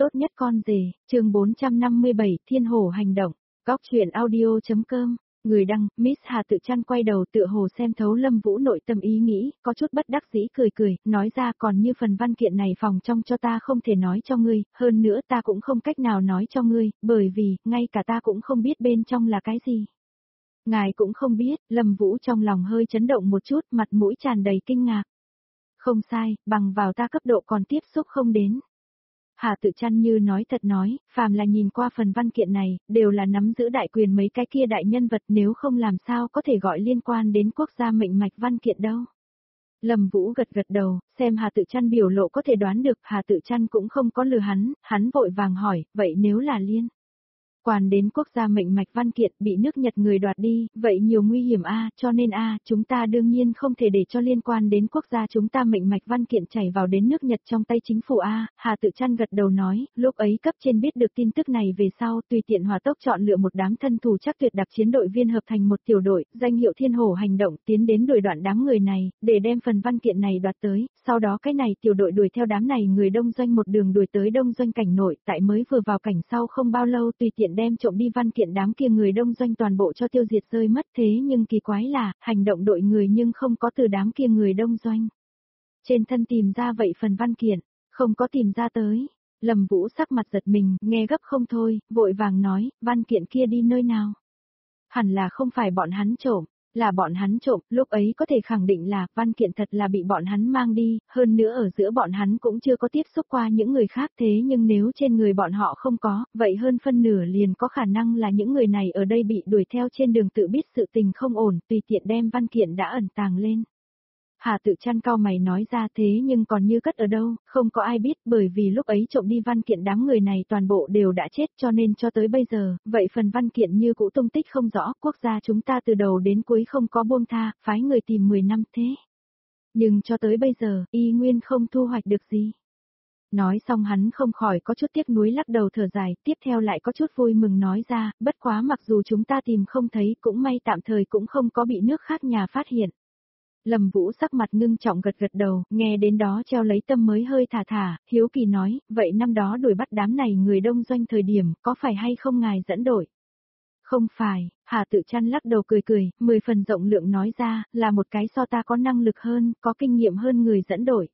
Tốt nhất con rể, chương 457, Thiên Hổ hành động, góc truyện audio.com, người đăng, Miss Hà Tự Trăn quay đầu tựa hồ xem thấu Lâm Vũ nội tâm ý nghĩ, có chút bất đắc dĩ cười, nói ra còn như phần văn kiện này phòng trong cho ta không thể nói cho ngươi, hơn nữa ta cũng không cách nào nói cho ngươi, bởi vì, ngay cả ta cũng không biết bên trong là cái gì. Ngài cũng không biết, Lâm Vũ trong lòng hơi chấn động một chút, mặt mũi tràn đầy kinh ngạc. Không sai, bằng vào ta cấp độ còn tiếp xúc không đến. Hà Tự Trăn như nói thật nói, phàm là nhìn qua phần văn kiện này, đều là nắm giữ đại quyền mấy cái kia đại nhân vật, nếu không làm sao có thể gọi liên quan đến quốc gia mệnh mạch văn kiện đâu. Lâm Vũ gật đầu, xem Hà Tự Trăn biểu lộ có thể đoán được, Hà Tự Trăn cũng không có lừa hắn vội vàng hỏi, vậy nếu là liên quan đến quốc gia mệnh mạch văn kiện bị nước Nhật người đoạt đi, vậy nhiều nguy hiểm cho nên chúng ta đương nhiên không thể để cho liên quan đến quốc gia chúng ta mệnh mạch văn kiện chảy vào đến nước Nhật trong tay chính phủ Hà Tự Trăn gật đầu nói, lúc ấy cấp trên biết được tin tức này về sau, tùy tiện hỏa tốc chọn lựa một đám thân thủ chắc tuyệt đặc chiến đội viên hợp thành một tiểu đội, danh hiệu Thiên Hổ hành động, tiến đến đuổi đoạn đám người này, để đem phần văn kiện này đoạt tới, sau đó cái này tiểu đội đuổi theo đám này người đông doanh một đường đuổi tới đông doanh cảnh nội, tại mới vừa vào cảnh sau không bao lâu tùy tiện đem trộm đi văn kiện đám kia người đông doanh toàn bộ cho tiêu diệt rơi mất, thế nhưng kỳ quái là, hành động đội người nhưng không có từ đám kia người đông doanh trên thân tìm ra vậy phần văn kiện, không có tìm ra tới. Lâm Vũ sắc mặt giật mình, nghe gấp không thôi, vội vàng nói, văn kiện kia đi nơi nào? Hẳn là không phải bọn hắn trộm. Là bọn hắn trộm, lúc ấy có thể khẳng định là văn kiện thật là bị bọn hắn mang đi, hơn nữa ở giữa bọn hắn cũng chưa có tiếp xúc qua những người khác, thế nhưng nếu trên người bọn họ không có, vậy hơn phân nửa liền có khả năng là những người này ở đây bị đuổi theo trên đường tự biết sự tình không ổn, tùy tiện đem văn kiện đã ẩn tàng lên. Hà Tự Trăn cau mày nói ra, thế nhưng còn như cất ở đâu, không có ai biết, bởi vì lúc ấy trộm đi văn kiện đám người này toàn bộ đều đã chết, cho nên cho tới bây giờ, vậy phần văn kiện như cũ tung tích không rõ, quốc gia chúng ta từ đầu đến cuối không có buông tha, phái người tìm 10 năm thế. Nhưng cho tới bây giờ, y nguyên không thu hoạch được gì. Nói xong hắn không khỏi có chút tiếc nuối lắc đầu thở dài, tiếp theo lại có chút vui mừng nói ra, bất quá mặc dù chúng ta tìm không thấy, cũng may tạm thời cũng không có bị nước khác nhà phát hiện. Lâm Vũ sắc mặt ngưng trọng gật đầu, nghe đến đó treo lấy tâm mới hơi thả, hiếu kỳ nói, vậy năm đó đuổi bắt đám này người đông doanh thời điểm, có phải hay không ngài dẫn đội? Không phải, Hà Tự Trăn lắc đầu cười, 10 phần rộng lượng nói ra, là một cái so ta có năng lực hơn, có kinh nghiệm hơn người dẫn đội.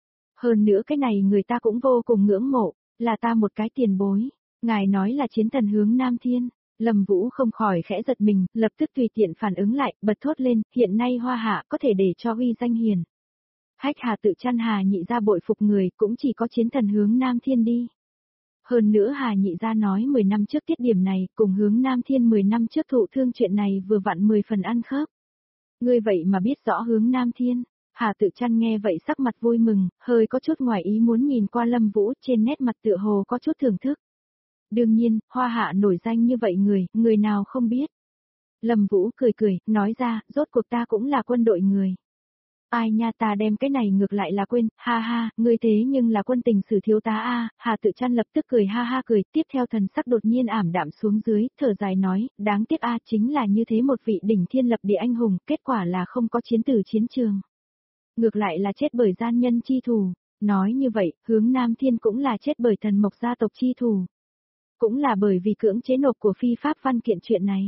Hơn nữa cái này người ta cũng vô cùng ngưỡng mộ, là ta một cái tiền bối, ngài nói là chiến thần hướng Nam Thiên. Lâm Vũ không khỏi khẽ giật mình, lập tức tùy tiện phản ứng lại, bật thốt lên, hiện nay Hoa Hạ có thể để cho uy danh hiền. Hách Hà Tự Trăn Hà nhị ra bội phục người, cũng chỉ có chiến thần hướng Nam Thiên đi. Hơn nữa Hà nhị ra nói 10 năm trước tiết điểm này, cùng hướng Nam Thiên 10 năm trước thụ thương chuyện này vừa vặn 10 phần ăn khớp. Ngươi vậy mà biết rõ hướng Nam Thiên. Hà Tự Trăn nghe vậy sắc mặt vui mừng, hơi có chút ngoài ý muốn nhìn qua Lâm Vũ, trên nét mặt tựa hồ có chút thưởng thức. Đương nhiên, Hoa Hạ nổi danh như vậy người nào không biết. Lâm Vũ cười, nói ra, rốt cuộc ta cũng là quân đội người. Ai nha, ta đem cái này ngược lại là quên, ha, ngươi thế nhưng là quân tình sử thiếu tá Hà Tự Trăn lập tức cười ha cười, tiếp theo thần sắc đột nhiên ảm đạm xuống dưới, thở dài nói, đáng tiếc chính là như thế một vị đỉnh thiên lập địa anh hùng, kết quả là không có chiến tử chiến trường. Ngược lại là chết bởi gian nhân chi thù, nói như vậy, hướng Nam Thiên cũng là chết bởi thần mộc gia tộc chi thù. Cũng là bởi vì cưỡng chế nộp của phi pháp văn kiện chuyện này.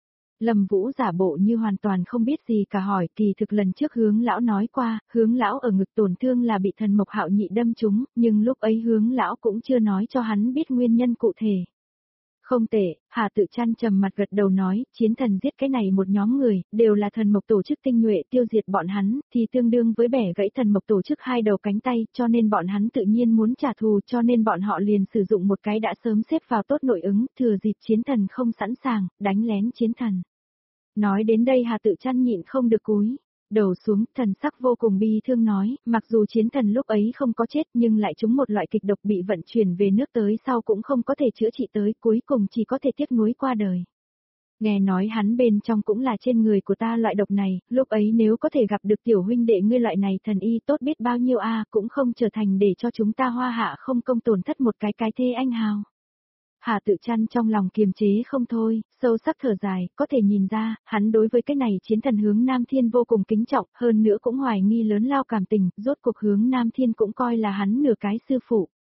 Lâm Vũ giả bộ như hoàn toàn không biết gì cả hỏi, kỳ thực lần trước hướng lão nói qua, hướng lão ở ngực tổn thương là bị thần mộc hạo nhị đâm trúng, nhưng lúc ấy hướng lão cũng chưa nói cho hắn biết nguyên nhân cụ thể. Không tệ, Hà Tự Trăn trầm mặt gật đầu nói, chiến thần giết cái này một nhóm người, đều là thần mộc tổ chức tinh nhuệ tiêu diệt bọn hắn, thì tương đương với bẻ gãy thần mộc tổ chức hai đầu cánh tay, cho nên bọn hắn tự nhiên muốn trả thù, cho nên bọn họ liền sử dụng một cái đã sớm xếp vào tốt nội ứng, thừa dịp chiến thần không sẵn sàng, đánh lén chiến thần. Nói đến đây Hà Tự Trăn nhịn không được cúi đầu xuống, thần sắc vô cùng bi thương nói, mặc dù chiến thần lúc ấy không có chết nhưng lại trúng một loại kịch độc bị vận chuyển về nước tới sau cũng không có thể chữa trị tới, cuối cùng chỉ có thể tiếc nuối qua đời. Nghe nói hắn bên trong cũng là trên người của ta loại độc này, lúc ấy nếu có thể gặp được tiểu huynh đệ ngươi loại này thần y tốt biết bao nhiêu cũng không trở thành để cho chúng ta Hoa Hạ không công tổn thất một cái thê anh hào. Hà Tự Trăn trong lòng kiềm chế không thôi, sâu sắc thở dài, có thể nhìn ra, hắn đối với cái này chiến thần hướng Nam Thiên vô cùng kính trọng, hơn nữa cũng hoài nghi lớn lao cảm tình, rốt cuộc hướng Nam Thiên cũng coi là hắn nửa cái sư phụ.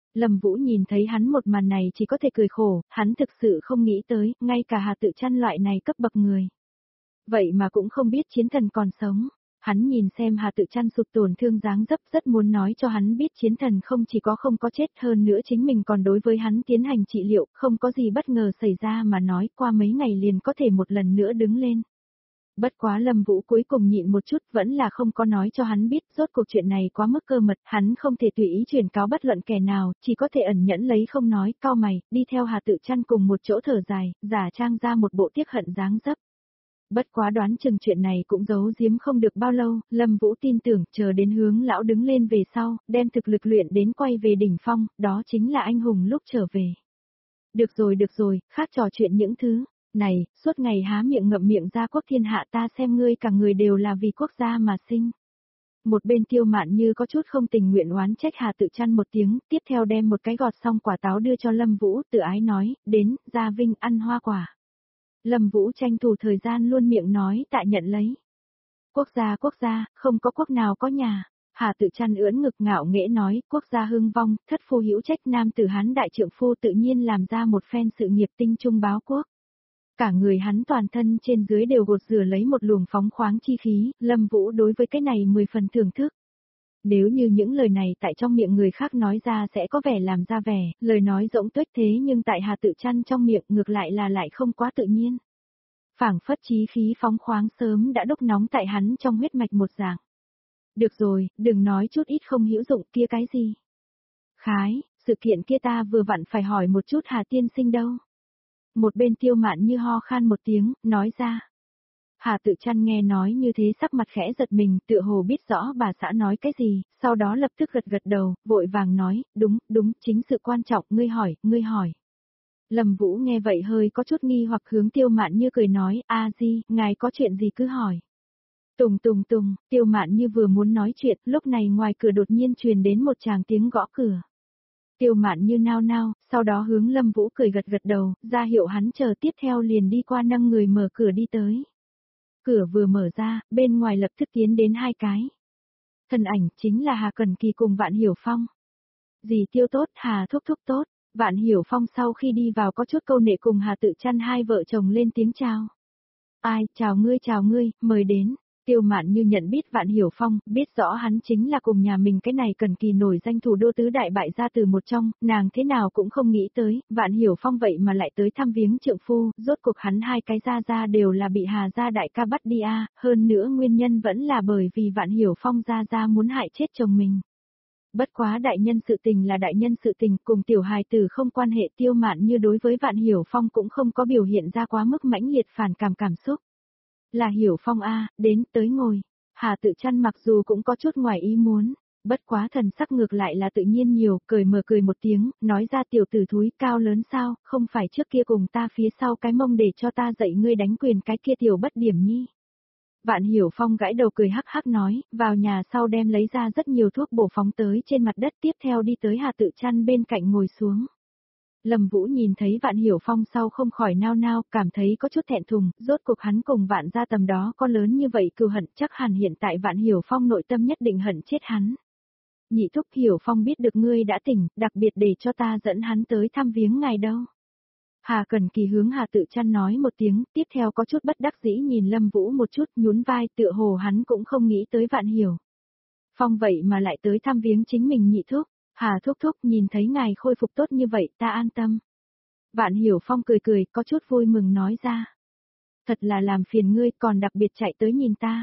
Lâm Vũ nhìn thấy hắn một màn này chỉ có thể cười khổ, hắn thực sự không nghĩ tới, ngay cả Hà Tự Chăn loại này cấp bậc người. Vậy mà cũng không biết chiến thần còn sống. Hắn nhìn xem Hà Tự Chăn sụt tổn thương dáng dấp rất muốn nói cho hắn biết chiến thần không chỉ có không có chết hơn nữa chính mình còn đối với hắn tiến hành trị liệu, không có gì bất ngờ xảy ra mà nói qua mấy ngày liền có thể một lần nữa đứng lên. Bất quá Lâm Vũ cuối cùng nhịn một chút vẫn là không có nói cho hắn biết, rốt cuộc chuyện này quá mức cơ mật, hắn không thể tùy ý truyền cáo bất luận kẻ nào, chỉ có thể ẩn nhẫn lấy không nói, cau mày, đi theo Hà Tự Chăn cùng một chỗ thở dài, giả trang ra một bộ tiếc hận dáng dấp. Bất quá đoán chừng chuyện này cũng giấu giếm không được bao lâu, Lâm Vũ tin tưởng chờ đến Hướng lão đứng lên về sau, đem thực lực luyện đến quay về đỉnh phong, đó chính là anh hùng lúc trở về. Được rồi, khác trò chuyện những thứ này, suốt ngày há miệng ngậm miệng ra quốc thiên hạ ta xem ngươi cả người đều là vì quốc gia mà sinh. Một bên Tiêu Mạn Như có chút không tình nguyện oán trách Hà Tự Chăn một tiếng, tiếp theo đem một cái gọt xong quả táo đưa cho Lâm Vũ, tự ái nói, đến, Gia Vinh ăn hoa quả. Lâm Vũ tranh thủ thời gian luôn miệng nói tạ nhận lấy. Quốc gia, không có quốc nào có nhà. Hà Tự Chăn ưỡn ngực ngạo nghễ nói, quốc gia hưng vong, thất phu hữu trách nam tử Hán đại trượng phu tự nhiên làm ra một phen sự nghiệp tinh trung báo quốc. Cả người hắn toàn thân trên dưới đều gột rửa lấy một luồng phóng khoáng chi khí, Lâm Vũ đối với cái này 10 phần thưởng thức. Nếu như những lời này tại trong miệng người khác nói ra sẽ có vẻ làm ra vẻ, lời nói rỗng tuếch thế nhưng tại Hà Tự Chăn trong miệng ngược lại là lại không quá tự nhiên. Phảng phất chí khí phóng khoáng sớm đã đúc nóng tại hắn trong huyết mạch một dạng. Được rồi, đừng nói chút ít không hữu dụng kia cái gì. Khái, sự kiện kia ta vừa vặn phải hỏi một chút Hà tiên sinh đâu. Một bên Tiêu Mạn Như ho khan một tiếng, nói ra. Hà Tự Chăn nghe nói như thế sắc mặt khẽ giật mình, tựa hồ biết rõ bà xã nói cái gì, sau đó lập tức gật đầu, vội vàng nói, đúng, chính sự quan trọng, ngươi hỏi. Lâm Vũ nghe vậy hơi có chút nghi hoặc hướng Tiêu Mạn Như cười nói, a di, ngài có chuyện gì cứ hỏi. Tùng, Tiêu Mạn Như vừa muốn nói chuyện, lúc này ngoài cửa đột nhiên truyền đến một tràng tiếng gõ cửa. Tiêu Mạn Như nao, sau đó hướng Lâm Vũ cười gật đầu, ra hiệu hắn chờ tiếp theo liền đi qua nâng người mở cửa đi tới. Cửa vừa mở ra, bên ngoài lập tức tiến đến hai cái. Thân ảnh chính là Hà Cẩn Kỳ cùng Vạn Hiểu Phong. Dì Tiêu tốt, Hà thúc tốt. Vạn Hiểu Phong sau khi đi vào có chút câu nệ cùng Hà Tự Chăn hai vợ chồng lên tiếng chào. Ai, chào ngươi, mời đến. Tiêu Mạn Như nhận biết Vạn Hiểu Phong, biết rõ hắn chính là cùng nhà mình cái này Cẩn Kỳ nổi danh thủ đô tứ đại bại gia từ một trong, nàng thế nào cũng không nghĩ tới, Vạn Hiểu Phong vậy mà lại tới thăm viếng trượng phu, rốt cuộc hắn hai cái gia đều là bị Hà gia đại ca bắt đi hơn nữa nguyên nhân vẫn là bởi vì Vạn Hiểu Phong gia muốn hại chết chồng mình. Bất quá đại nhân sự tình là đại nhân sự tình, cùng tiểu hài tử không quan hệ. Tiêu Mạn Như đối với Vạn Hiểu Phong cũng không có biểu hiện ra quá mức mãnh liệt phản cảm xúc. Là Hiểu Phong đến tới ngồi. Hà Tự Chăn mặc dù cũng có chút ngoài ý muốn, bất quá thần sắc ngược lại là tự nhiên nhiều, cười một tiếng, nói ra tiểu tử thúi cao lớn sao, không phải trước kia cùng ta phía sau cái mông để cho ta dạy ngươi đánh quyền cái kia tiểu bất điểm nhi. Vạn Hiểu Phong gãi đầu cười hắc hắc nói, vào nhà sau đem lấy ra rất nhiều thuốc bổ phóng tới trên mặt đất, tiếp theo đi tới Hà Tự Chăn bên cạnh ngồi xuống. Lâm Vũ nhìn thấy Vạn Hiểu Phong sau không khỏi nao, cảm thấy có chút thẹn thùng, rốt cuộc hắn cùng Vạn gia tầm đó có lớn như vậy cừu hận, chắc hẳn hiện tại Vạn Hiểu Phong nội tâm nhất định hận chết hắn. Nhị thúc, Hiểu Phong biết được ngươi đã tỉnh, đặc biệt để cho ta dẫn hắn tới thăm viếng ngài đâu. Hà Cẩn Kỳ hướng Hà Tự Chăn nói một tiếng, tiếp theo có chút bất đắc dĩ nhìn Lâm Vũ một chút, nhún vai, tựa hồ hắn cũng không nghĩ tới Vạn Hiểu Phong vậy mà lại tới thăm viếng chính mình nhị thúc. Hà thúc nhìn thấy ngài khôi phục tốt như vậy, ta an tâm. Vạn Hiểu Phong cười, có chút vui mừng nói ra. Thật là làm phiền ngươi, còn đặc biệt chạy tới nhìn ta.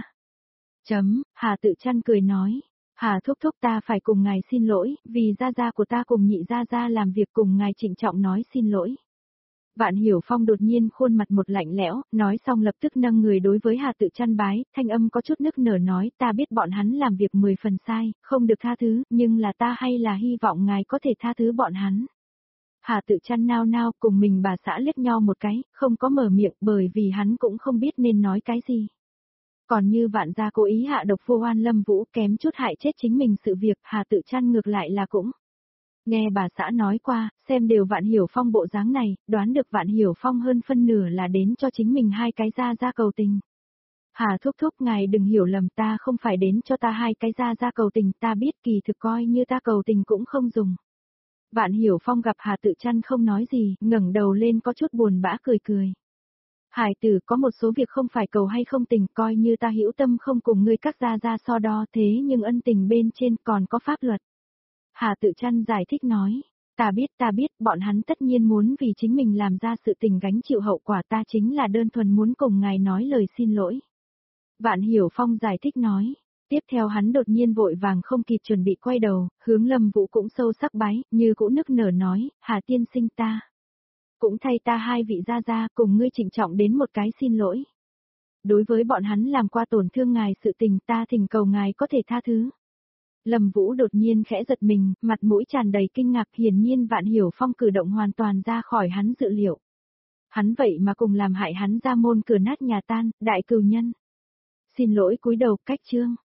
Hà Tự Chăn cười nói. Hà thúc ta phải cùng ngài xin lỗi, vì gia của ta cùng nhị gia làm việc cùng ngài trịnh trọng nói xin lỗi. Vạn Hiểu Phong đột nhiên khuôn mặt một lạnh lẽo, nói xong lập tức nâng người đối với Hà Tự Chăn bái, thanh âm có chút nức nở nói, ta biết bọn hắn làm việc 10 phần sai, không được tha thứ, nhưng là ta hay là hy vọng ngài có thể tha thứ bọn hắn. Hà Tự Chăn nao cùng mình bà xã liếc nhau một cái, không có mở miệng bởi vì hắn cũng không biết nên nói cái gì. Còn như Vạn gia cố ý hạ độc vô oan Lâm Vũ kém chút hại chết chính mình sự việc, Hà Tự Chăn ngược lại là cũng. Nghe bà xã nói qua, xem đều Vạn Hiểu Phong bộ dáng này, đoán được Vạn Hiểu Phong hơn phân nửa là đến cho chính mình hai cái gia cầu tình. Hà thúc ngài đừng hiểu lầm, ta không phải đến cho ta hai cái gia cầu tình, ta biết kỳ thực coi như ta cầu tình cũng không dùng. Vạn Hiểu Phong gặp Hà Tự Trăn không nói gì, ngẩng đầu lên có chút buồn bã cười cười. Hải tử, có một số việc không phải cầu hay không tình, coi như ta hữu tâm không cùng ngươi các gia gia so đo, thế nhưng ân tình bên trên còn có pháp luật. Hà Tự Trăn giải thích nói, ta biết, bọn hắn tất nhiên muốn vì chính mình làm ra sự tình gánh chịu hậu quả, ta chính là đơn thuần muốn cùng ngài nói lời xin lỗi. Vạn Hiểu Phong giải thích nói, tiếp theo hắn đột nhiên vội vàng không kịp chuẩn bị quay đầu, hướng Lâm Vũ cũng sâu sắc bái, như cũ nức nở nói, Hà tiên sinh ta. Cũng thay ta hai vị gia gia cùng ngươi trịnh trọng đến một cái xin lỗi. Đối với bọn hắn làm qua tổn thương ngài sự tình, ta thỉnh cầu ngài có thể tha thứ. Lâm Vũ đột nhiên khẽ giật mình, mặt mũi tràn đầy kinh ngạc, hiển nhiên Vạn Hiểu Phong cử động hoàn toàn ra khỏi hắn dự liệu. Hắn vậy mà cùng làm hại hắn ra môn cửa nát nhà tan, đại cừu nhân. Xin lỗi cúi đầu, cách chương.